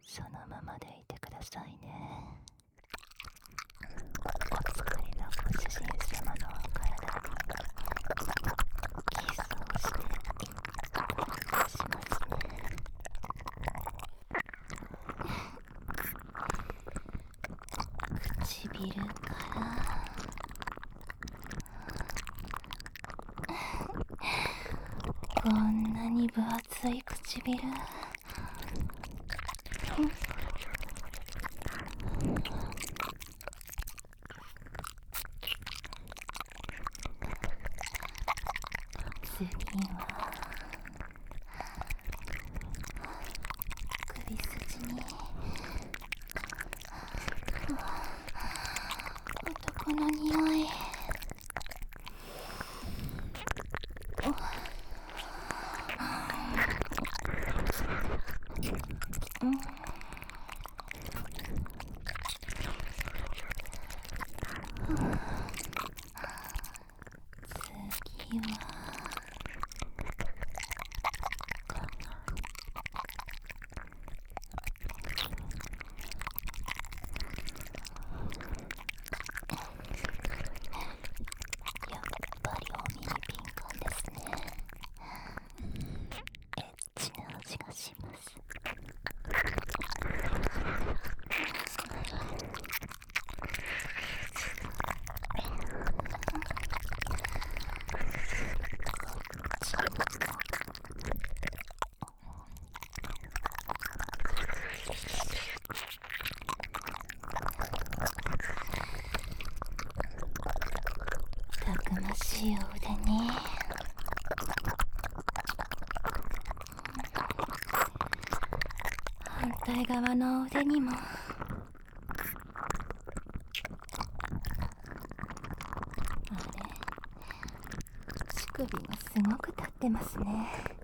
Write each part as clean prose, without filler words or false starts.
そのままでいてくださいね。お疲れのご主人様の体にキスをしていただきしますね。唇からこんなに分厚い唇、次は首筋に男の匂い、次はやっぱりお耳敏感ですね。エッチな味がします。たくましいお腕に反対側の腕にも乳首がすごく立ってますね。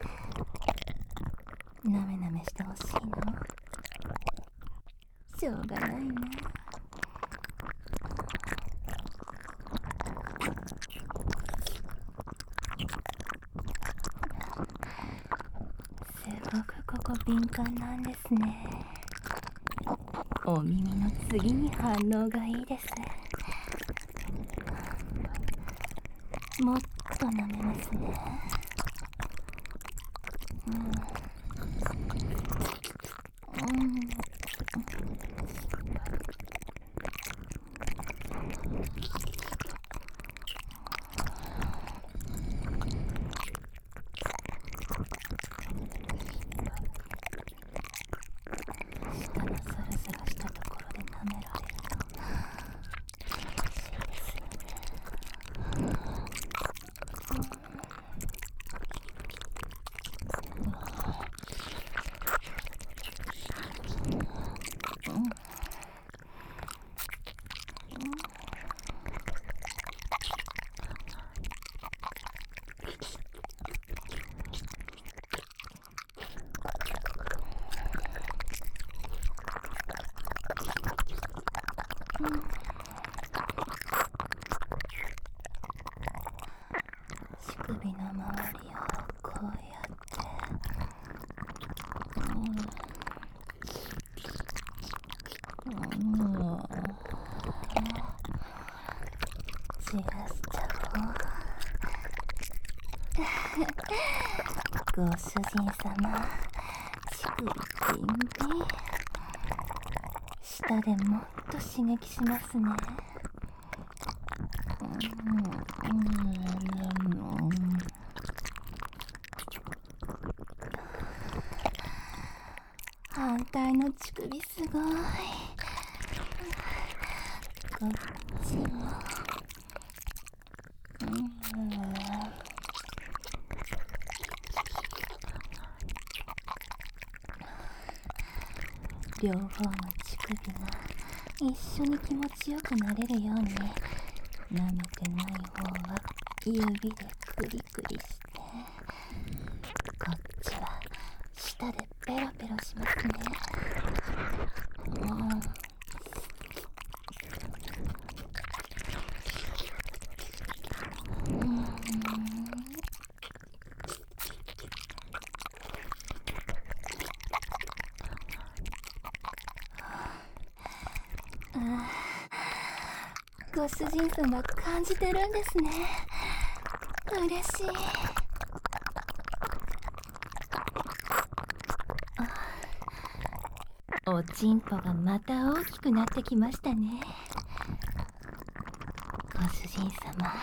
なめなめしてほしいの？しょうがないな。すごくここ敏感なんですね。お耳の次に反応がいいです。もっと舐めますね。下のサラサラしたところで舐められると嬉しいですよね。乳首の周りをこうやってじらしちゃおう。ご主人様、乳首ピンピン、舌でもっと刺激しますね。反対の乳首すごい。こっちも。両方の乳首が一緒に気持ちよくなれるように、舐めてない方は指でクリクリして、こっちは舌でペロペロしますね。 ご主人様感じてるんですね。嬉しい。おちんぽがまた大きくなってきましたね。ご主人様、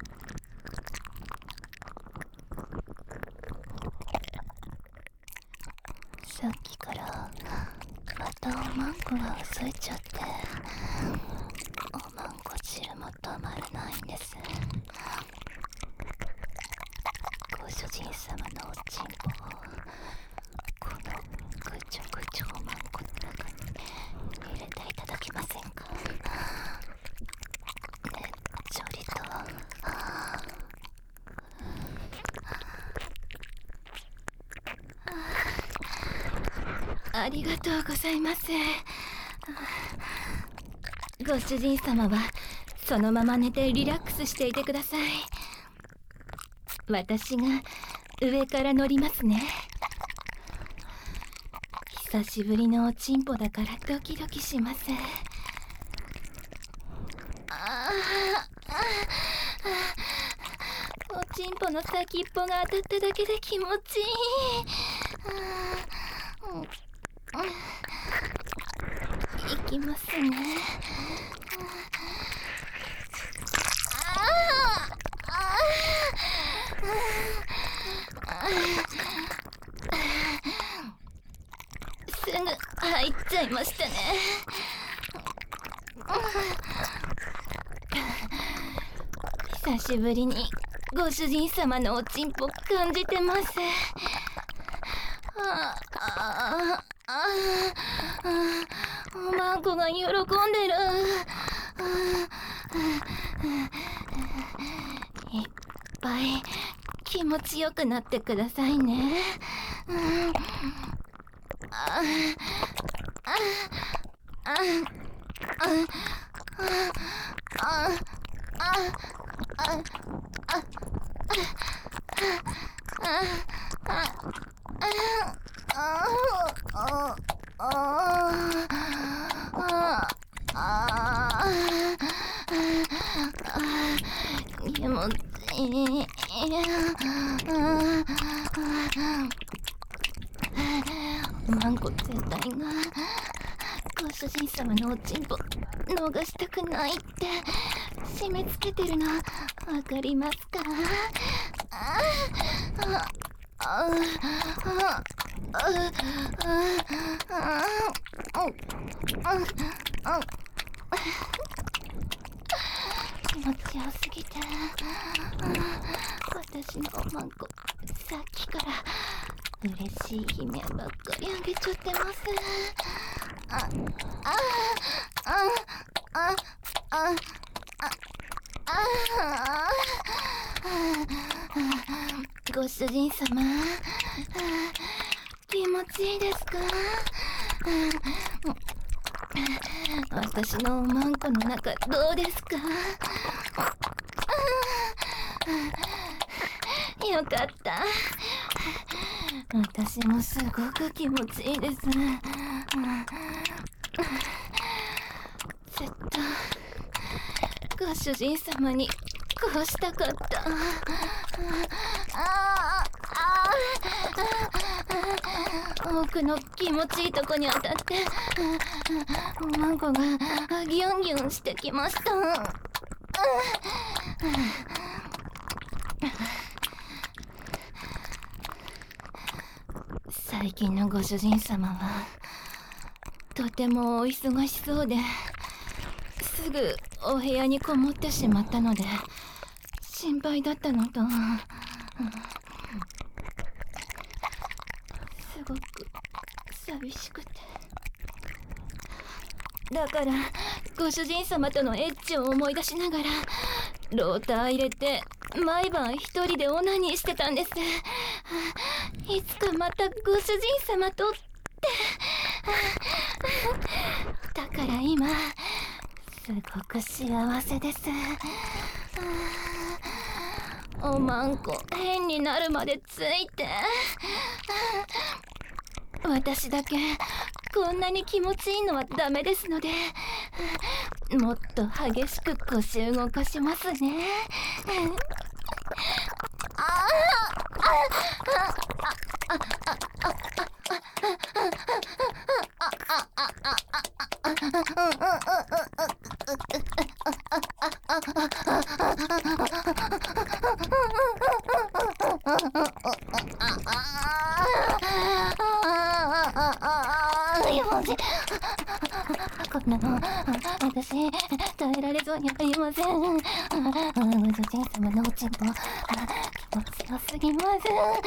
さっきからまたおまんこが嘘いちゃって、おまんこ汁も止まらないんです。ご主人様のおちんぽをこのぐちょぐちょおまんこの中に入れていただけませんか。ね、ちょりと。ありがとうございます。ご主人様はそのまま寝てリラックスしていてください。私が上から乗りますね。久しぶりのおちんぽだからドキドキします。おちんぽの先っぽが当たっただけで気持ちいい。いきますね。すぐ入っちゃいましたね。久しぶりにご主人様のおちんぽ感じてます。おまんこが喜んでる。いっぱい気持ちよくなってくださいね。気持ちいい。おまんこ全体がご主人様のおちんぽ逃したくないって締め付けてるのわかりますか？気持ちよすぎて、私のおまんこさっきから嬉しい悲鳴ばっかりあげちゃってます。ご主人様、気持ちいいですか？私のおまんこの中どうですか？よかった。私もすごく気持ちいいです。ずっとご主人様にこうしたかった。奥の気持ちいいとこに当たっておまんこがギュンギュンしてきました。最近のご主人様はとてもお忙しそうですぐお部屋にこもってしまったので心配だったのと、すごく寂しくて、だからご主人様とのエッチを思い出しながらローター入れて毎晩一人でオナニーしてたんです。いつかまたご主人様とってだから今すごく幸せです。おまんこ変になるまでついて私だけこんなに気持ちいいのはダメですのでもっと激しく腰動かしますね。こんなの私耐えられそうにありません。ご主人様のおちんぽ気持ちよすぎます。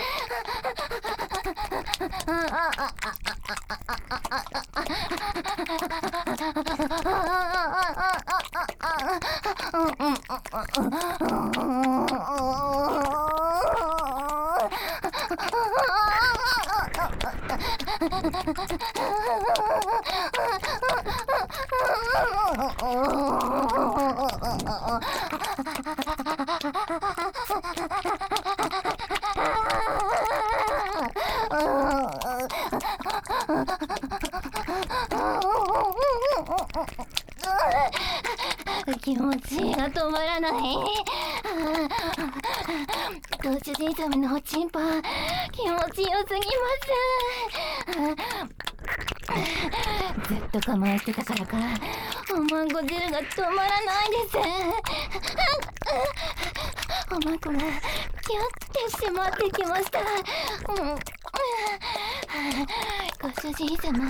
気持ちが止まらない。ご主人様のおちんぽ気持ちよすぎます。ずっと我慢してたからかおまんこ汁が止まらないです。おまんこがキュッてしまってきました。ご主人様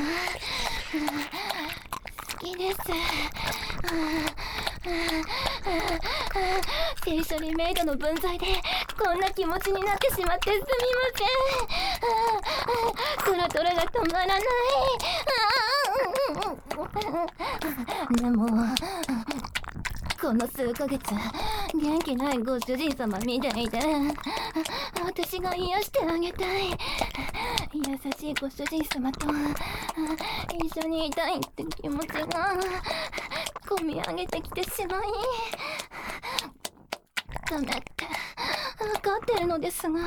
好きです。聖書リメイドの分際でこんな気持ちになってしまってすみません。トロトロが止まらない。でもこの数ヶ月元気ないご主人様みたいで私が癒してあげたい。優しいご主人様と一緒にいたいって気持ちがこみ上げてきてしまい、ダメって分かってるのですが、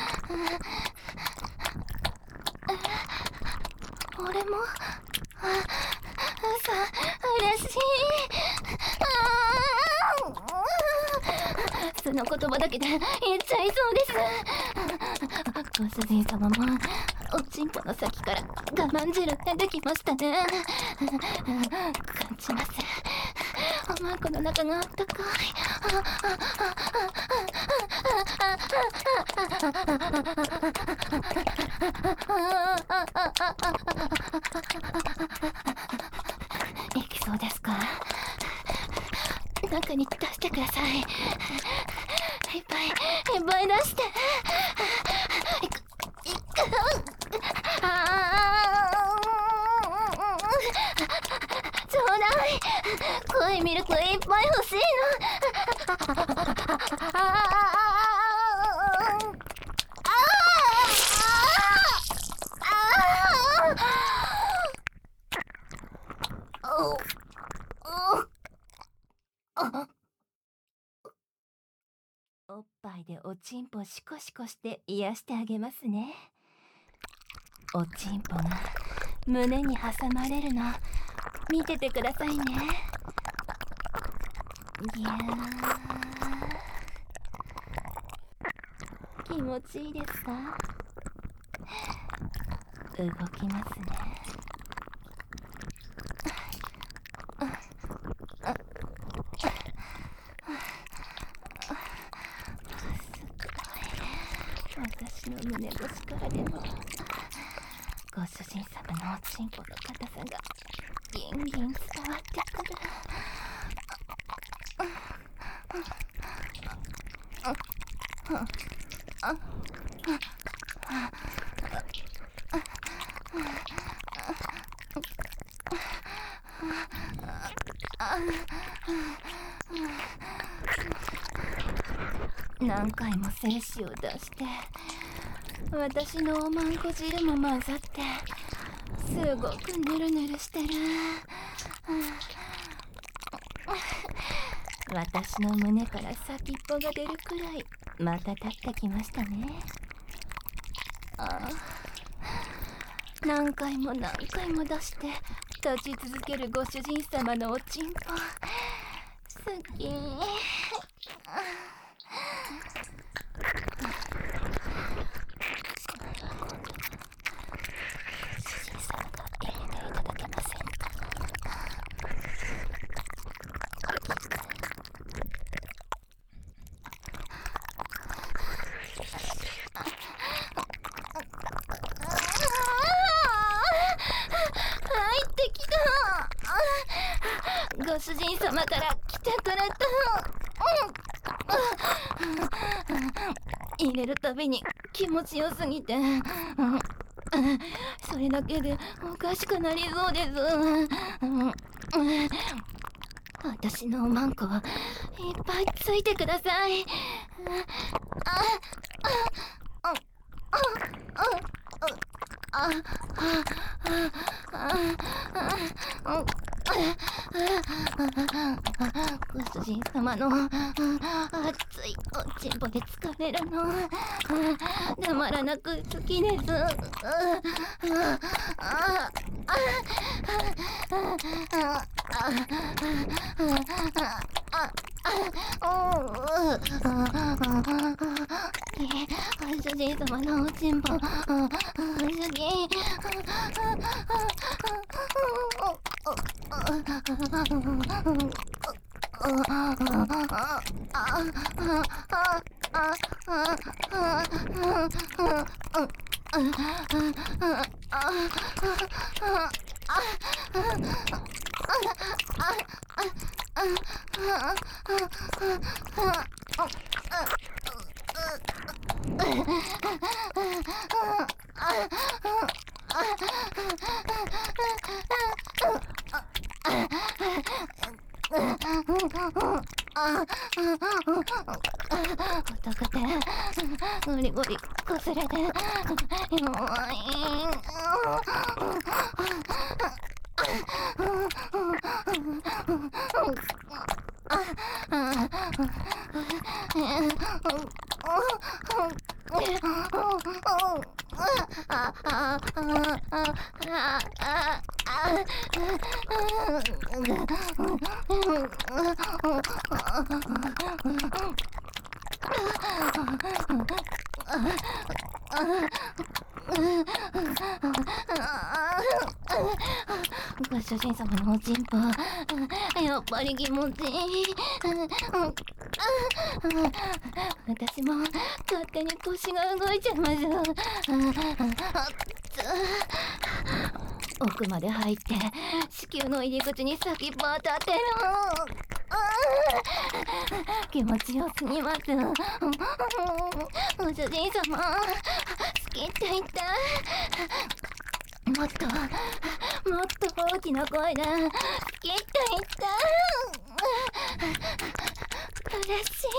俺も嬉しい。その言葉だけで言っちゃいそうです。ご主人様もおちんぽの先から我慢汁ができましたね。感じます。おまんこの中があったかい。いきそうですか？中に出してください。いっぱい出して。ちょうだい。濃いミルクいっぱい欲しいの。おっぱいでおちんぽシコシコして癒してあげますね。おちんぽが胸に挟まれるの見ててくださいね。いやー、気持ちいいですか？動きますね。私の胸越しからでもご主人様のおちんぽの硬さがギンギン伝わってくる。何回も精子を出して私のおまんこ汁も混ざってすごくヌルヌルしてる。私の胸から先っぽが出るくらいまた立ってきましたね。 何回も何回も出して立ち続けるご主人様のおちんぽ好き。主人様が入れていただけませんか？入ってきた。ご主人様から来てくれた。入れるたびに気持ちよすぎて、それだけでおかしくなりそうです。私のおまんこいっぱいついてください。ご主人様の熱いおちんぽで疲れるのたまらなく好きです。主人様のおちんぽ好き。男でゴリゴリこすれて弱い。ご主人様のおちんぽやっぱり気持ちいい。私も勝手に腰が動いちゃいます。奥まで入って子宮の入り口に先っぽ当たってる。気持ちよすぎます。ご主人様好きって言って。もっと大きな声で好きって言って。嬉しい。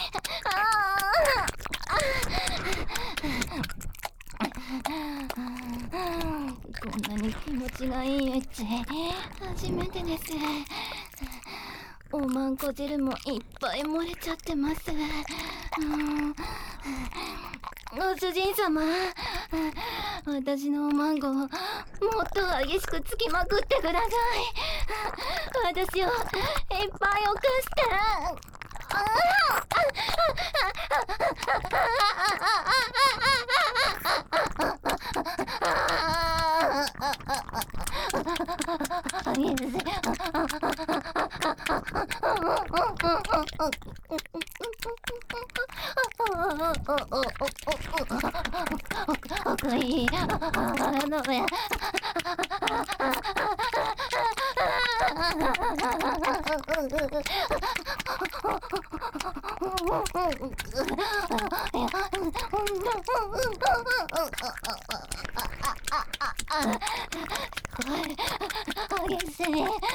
こんなに気持ちがいいエッチ初めてです。おまんこ汁もいっぱい漏れちゃってます。ご主人様、私のおまんこもっと激しくつきまくってください。私をいっぱい犯して。奥いいの上。激しい。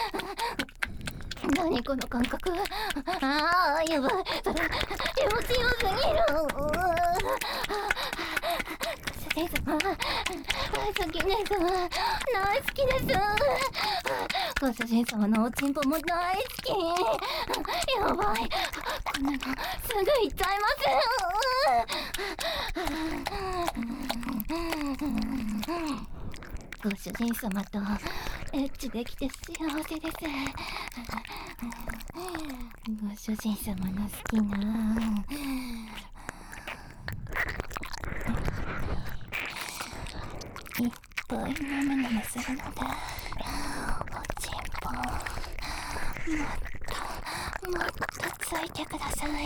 何この感覚。やばい。それ気持ちよすぎる。主人様好きです。大好きです。ご主人様のおちんぽも大好き。やばい。こんなのすぐ行っちゃいます。 ご主人様とエッチできて幸せです。ご主人様の好きないっぱいなめなめするので、おちんぽもっとついてください。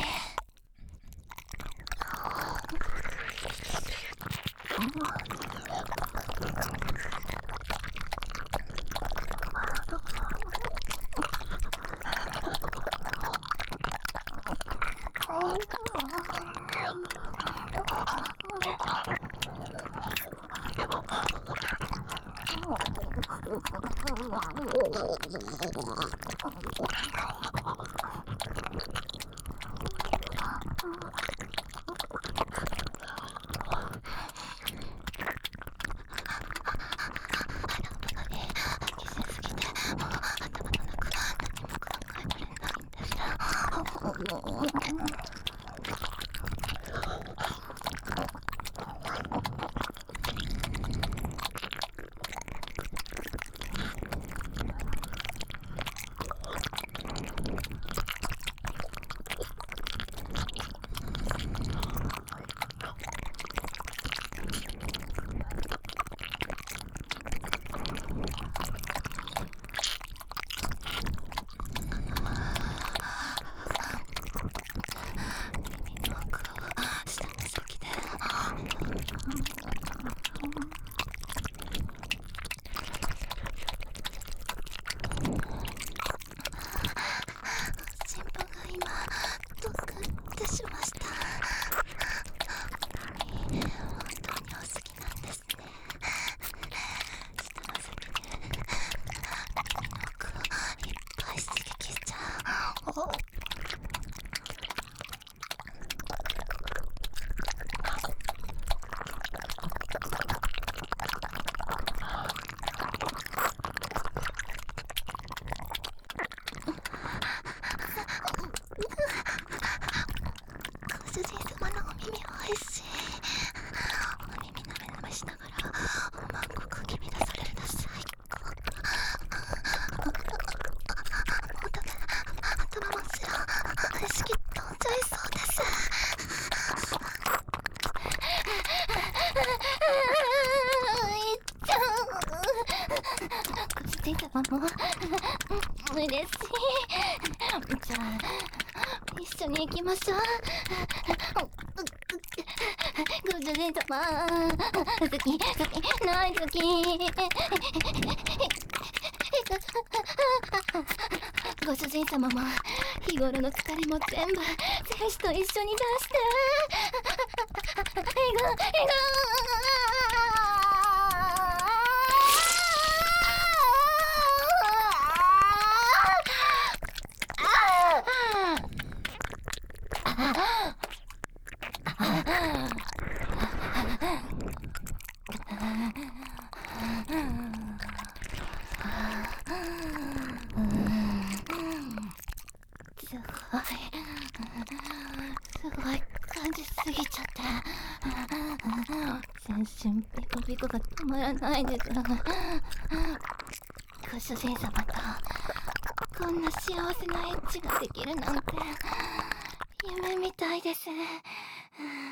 主人様のお耳おいしい。お耳なめなめしながらおまんこく気乱されるの最高。頭真っ白、意識飛んじゃいそうです。ご主人様も嬉しい。じゃあ一緒に行きましょう。ご主人様、好き大好き。ご主人様も日頃の疲れも全部精子と一緒に出して。すごい感じすぎちゃって、全身ピコピコが止まらないです。ご主人様とこんな幸せなエッチができるなんて夢みたいです。